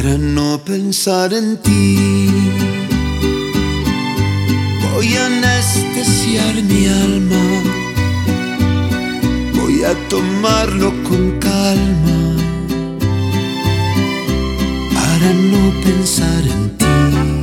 Para no pensar en ti, voy a anestesiar mi alma, voy a tomarlo con calma, para no pensar en ti.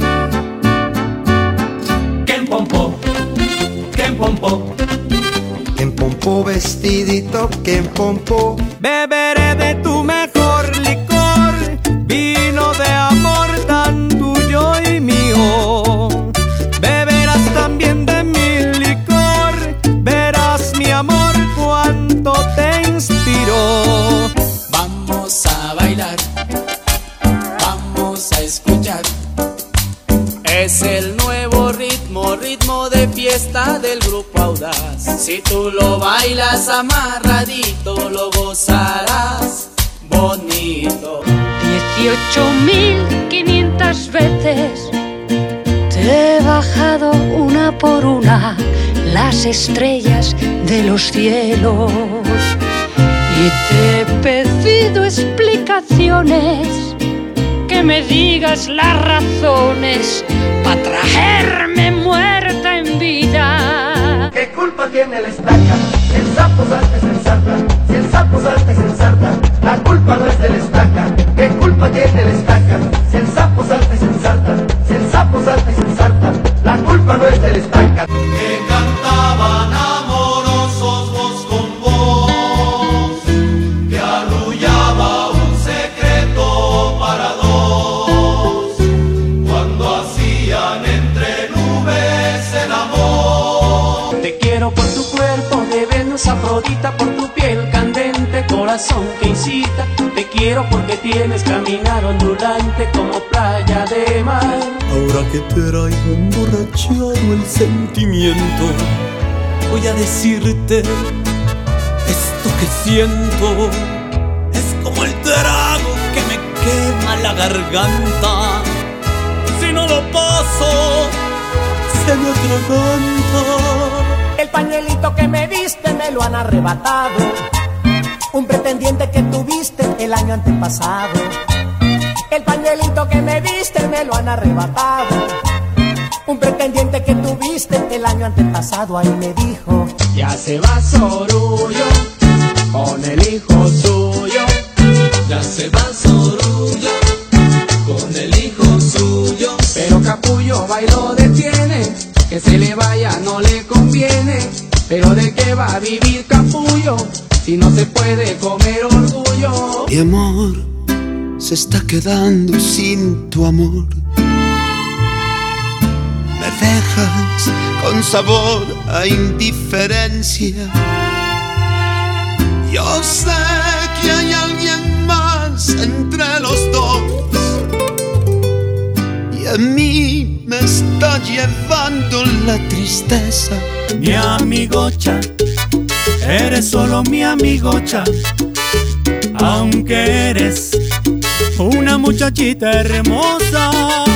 Kempompo, Kempompo, Kempompo vestidito, Kempompo. Beberé de tu mejor licor, vino de amor tan tuyo y mío. Beberás también de mi licor, verás mi amor cuánto te inspiró. vamos a bailar, vamos a escuchar. Es el nuevo ritmo, ritmo de fiesta del grupo Audaz. Si tú lo bailas amarradito, lo gozarás bonito. 18.500 veces te he bajado una por una las estrellas de los cielos y te he pedido explicaciones, que me digas las razones para traerme muerta en vida. ¿Qué culpa tiene la estaca? Si el sapo salta y se ensarta, si el sapo salta y se ensarta, la culpa no es de la estaca. ¿Qué culpa tiene la estaca? Si el sapo salta y se ensarta, si el sapo salta y se ensarta, la culpa no es de la estaca. Que cantaban amorosos voz con voz, que arrullaba un secreto para dos, cuando hacían entre nubes el amor. Te quiero por tu cuerpo de Venus, Afrodita, por tu piel candente, corazón que incita. Te quiero porque tienes caminar ondulante como playa de mar. Ahora que traigo emborrachado el sentimiento, voy a decirte esto que siento. Es como el trago que me quema la garganta. Si no lo paso, se me atraganta. El pañuelito que me diste me lo han arrebatado, un pretendiente que tuviste el año antepasado. El pañuelito que me diste me lo han arrebatado, un pretendiente que tuviste el año antepasado. Ahí me dijo: ya se va Sorullo con el hijo suyo. Ya se va Sorullo con el hijo suyo. Pero Capullo va y lo detiene, que se le vaya no le conviene. Pero ¿de qué va a vivir Capullo si no se puede comer orgullo? Mi amor se está quedando sin tu amor. Me dejas con sabor a indiferencia. Yo sé que hay alguien más entre los dos, y a mí me está llevando la tristeza. Mi amigocha, eres solo mi amigocha, aunque eres una muchachita hermosa.